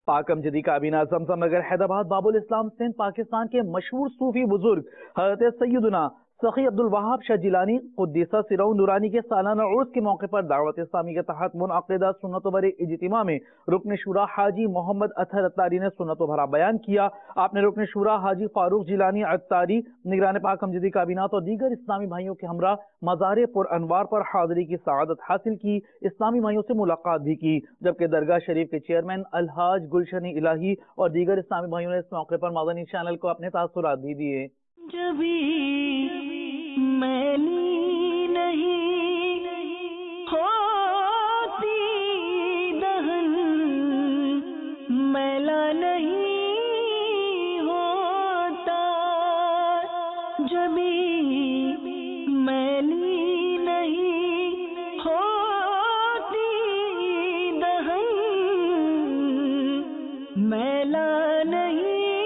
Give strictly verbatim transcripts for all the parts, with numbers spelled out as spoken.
पाक अमजदी काबीना जमजम नगर हैदराबाद बाबुल इस्लाम सिंध पाकिस्तान के मशहूर सूफी बुजुर्ग हज़रत सैयदना सखी अब्दुल वहाब शाह जिलानी क़ुद्दीसा सिरहु नूरानी के सालाना उर्स के मौके पर दावत इस्लामी के तहत मुनअक़िदा सुन्नत व बरे इज्तिमा में रुकन शुरा हाजी मोहम्मद अतहर अत्तारी ने सुन्नत भरा बयान किया। आपने रुकन शुरा हाजी फारूक जिलानी अत्तारी निगरान पाक अमजदी काबीना और दीगर इस्लामी भाइयों के हमरा मज़ार पुर अनवार पर हाज़री की सआदत हासिल की। इस्लामी भाइयों से मुलाकात भी की, जबकि दरगाह शरीफ के चेयरमैन अलहाज गुलशन इलाही और दीगर इस्लामी भाइयों ने इस मौके पर मदनी चैनल को अपने तासुरात भी दिए। मैली नहीं होती दहन, मैला नहीं होता जबी, मैली नहीं होती दहन, मैला नहीं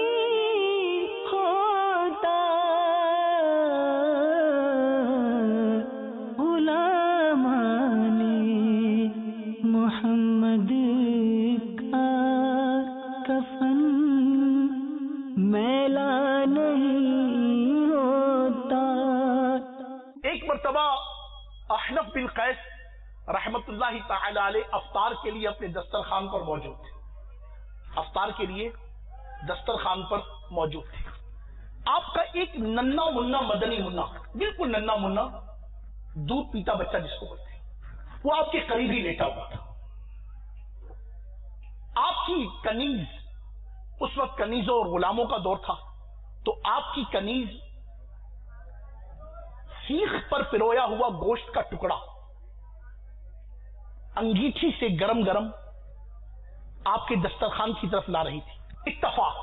अहनफ बिन कैस रहमतुल्लाहि ताला अलैह अफ्तार के लिए अपने दस्तरखान पर मौजूद थे। अफ्तार के लिए दस्तरखान पर मौजूद थे। आपका एक नन्ना मुन्ना मदनी मुन्ना, बिल्कुल नन्ना मुन्ना दूध पीता बच्चा जिसको बोलते हैं, वो आपके करीब ही लेटा हुआ था। आपकी कनीज, उस वक्त कनीजों और गुलामों का दौर था, तो आपकी कनीज सीख पर पिरोया हुआ गोश्त का टुकड़ा अंगीठी से गरम गरम आपके दस्तरखान की तरफ ला रही थी। इत्तफाक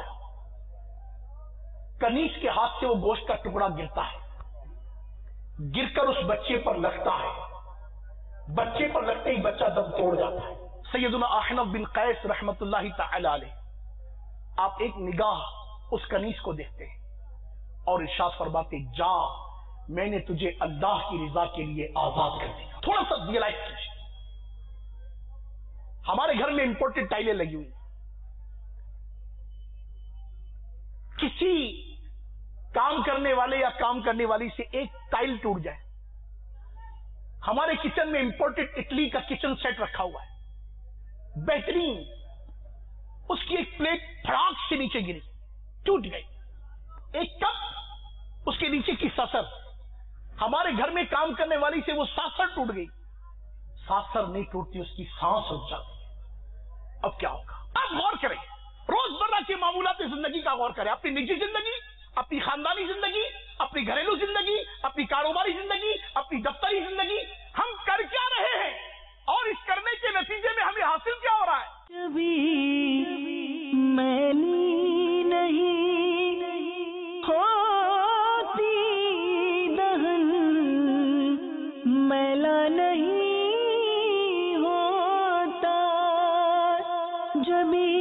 कनीज के हाथ से वो गोश्त का टुकड़ा गिरता है, गिरकर उस बच्चे पर लगता है। बच्चे पर लगते ही बच्चा दम तोड़ जाता है। सैयदना अहनफ बिन कैस रहमतुल्लाहि ताला अलैह आप एक निगाह उस कनीज को देखते हैं और इरशाद फरमाते, जा मैंने तुझे अल्लाह की रिजा के लिए आजाद कर दिया। थोड़ा सा रियलाइज कीजिए, हमारे घर में इंपोर्टेड टाइलें लगी हुई, किसी काम करने वाले या काम करने वाली से एक टाइल टूट जाए, हमारे किचन में इंपोर्टेड इटली का किचन सेट रखा हुआ है, बेहतरीन, उसकी एक प्लेट फड़ाक से नीचे गिरी, टूट गई। एक कप, उसके नीचे की ससर, हमारे घर में काम करने वाली से वो सासर टूट गई, सासर नहीं टूटती, उसकी सांस रुक जाती है। अब क्या होगा? आप गौर करें, रोजमर्रा के मामूलात जिंदगी का गौर करें, अपनी निजी जिंदगी, अपनी खानदानी जिंदगी, अपनी घरेलू जिंदगी, अपनी कारोबारी जिंदगी, अपनी दफ्तरी जिंदगी, हम कर क्या रहे हैं और इस करने के नतीजे में हमें हासिल क्या हो रहा है? कभी मैली नहीं होती दहन, मैला नहीं होता जबी,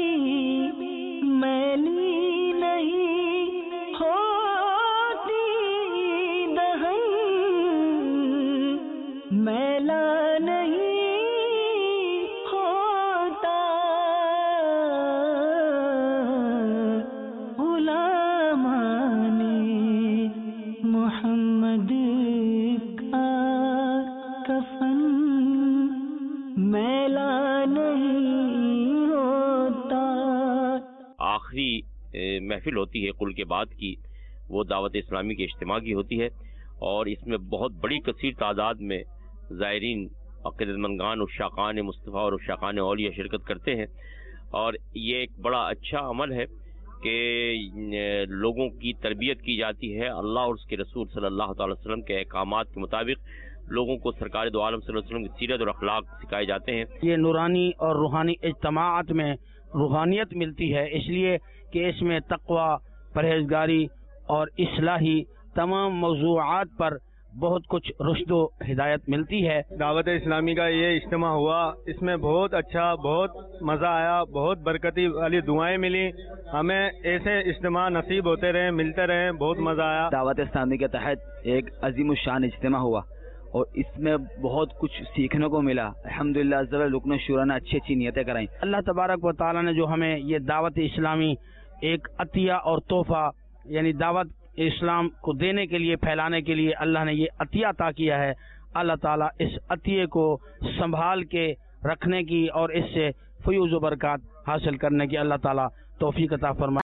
मैली नहीं होती दहन, मैला नहीं होता। गुलामाने मोहम्मद का कफन मैला नहीं होता। आखिरी महफिल होती है कुल के बाद की, वो दावत इस्लामी के इज्तिमा की होती है और इसमें बहुत बड़ी कसीर तादाद में ज़ायरीन अक़ीदतमंदान उश्शाक़ान मुस्तफ़ा और उश्शाक़ान औलिया शिरकत करते हैं। और ये एक बड़ा अच्छा अमल है कि लोगों की तरबियत की जाती है, अल्लाह और उसके रसूल सल्लल्लाहु अलैहि वसल्लम के अहकामात के मुताबिक लोगों को सरकार दो आलम सल्लल्लाहु अलैहि वसल्लम की सीरत और अखलाक सिखाए जाते हैं। ये नूरानी और रूहानी इज्तिमाअत में रूहानियत मिलती है, इसलिए कि इसमें तक़वा, परहेजगारी और इस्लाही तमाम मौज़ूआत पर बहुत कुछ रुश्द व हिदायत मिलती है। दावत इस्लामी का ये इज्तिमा हुआ, इसमें बहुत अच्छा, बहुत मज़ा आया, बहुत बरकती वाली दुआएं मिली। हमें ऐसे इज्तिमा नसीब होते रहे, मिलते रहे, बहुत मज़ा आया। दावत इस्लामी के तहत एक अजीम शान इज्तिमा हुआ, اور اس میں بہت کچھ سیکھنے کو ملا. الحمدللہ عز و جل رکن شورا نے اچھی اچھی نیتیں کرائیں. اللہ تبارک و تعالی نے جو ہمیں یہ دعوت اسلامی ایک عطیہ اور تحفہ یعنی دعوت اسلام کو دینے کے لیے پھیلانے کے لیے اللہ نے یہ عطیہ عطا کیا ہے. اللہ تعالیٰ اس عطیے کو سنبھال کے رکھنے کی اور اس سے فیوز و برکات حاصل کرنے کی اللہ تعالیٰ توفیق عطا فرمائے.